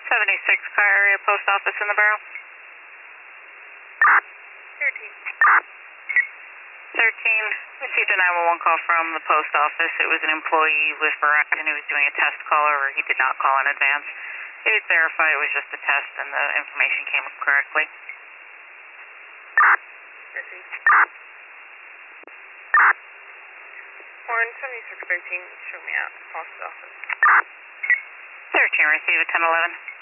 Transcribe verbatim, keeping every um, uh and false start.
seventy-six car area post office in the Barrow. thirteen. thirteen, received a nine one one call from the post office. It was an employee with Verizon who was doing a test call, or he did not call in advance. It did verify it was just a test and the information came up correctly. Received. Horn seventy-six thirteen, show me out, post office. thirteen, receive a ten eleven.